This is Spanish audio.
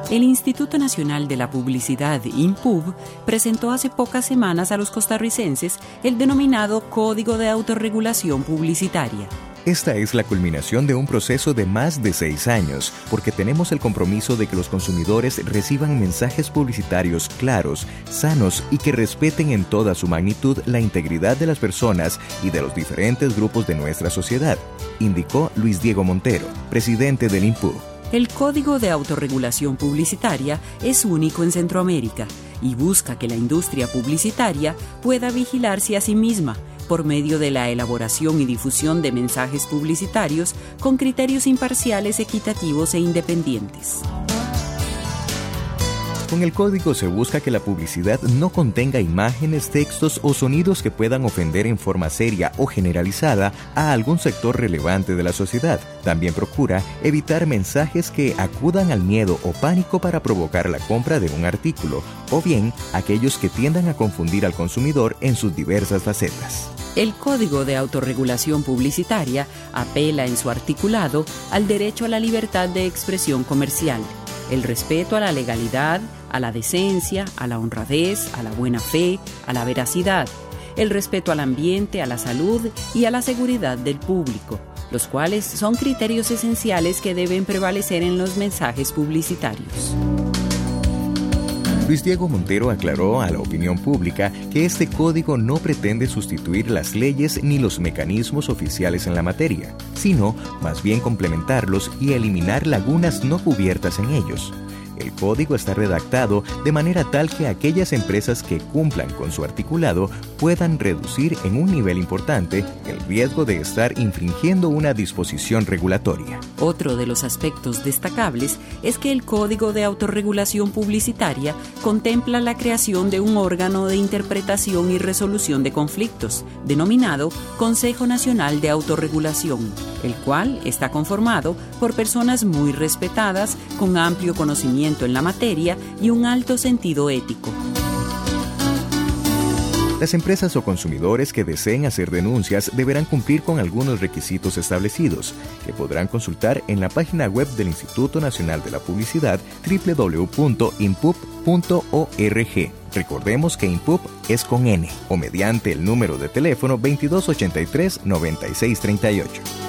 El Instituto Nacional de la Publicidad, INPUB, presentó hace pocas semanas a los costarricenses el denominado Código de Autorregulación Publicitaria. Esta es la culminación de un proceso de más de 6 años, porque tenemos el compromiso de que los consumidores reciban mensajes publicitarios claros, sanos y que respeten en toda su magnitud la integridad de las personas y de los diferentes grupos de nuestra sociedad, indicó Luis Diego Montero, presidente del INPUB. El Código de Autorregulación Publicitaria es único en Centroamérica y busca que la industria publicitaria pueda vigilarse a sí misma por medio de la elaboración y difusión de mensajes publicitarios con criterios imparciales, equitativos e independientes. Con el código se busca que la publicidad no contenga imágenes, textos o sonidos que puedan ofender en forma seria o generalizada a algún sector relevante de la sociedad. También procura evitar mensajes que acudan al miedo o pánico para provocar la compra de un artículo, o bien aquellos que tiendan a confundir al consumidor en sus diversas facetas. El Código de Autorregulación Publicitaria apela en su articulado al derecho a la libertad de expresión comercial, el respeto a la legalidad, a la decencia, a la honradez, a la buena fe, a la veracidad, el respeto al ambiente, a la salud y a la seguridad del público, los cuales son criterios esenciales que deben prevalecer en los mensajes publicitarios. Luis Diego Montero aclaró a la opinión pública que este código no pretende sustituir las leyes ni los mecanismos oficiales en la materia, sino más bien complementarlos y eliminar lagunas no cubiertas en ellos. El código está redactado de manera tal que aquellas empresas que cumplan con su articulado puedan reducir en un nivel importante el riesgo de estar infringiendo una disposición regulatoria. Otro de los aspectos destacables es que el Código de Autorregulación Publicitaria contempla la creación de un órgano de interpretación y resolución de conflictos, denominado Consejo Nacional de Autorregulación, el cual está conformado por personas muy respetadas, con amplio conocimiento en la materia y un alto sentido ético. Las empresas o consumidores que deseen hacer denuncias deberán cumplir con algunos requisitos establecidos, que podrán consultar en la página web del Instituto Nacional de la Publicidad, www.inpub.org. Recordemos que INPUB es con N, o mediante el número de teléfono 2283-9638.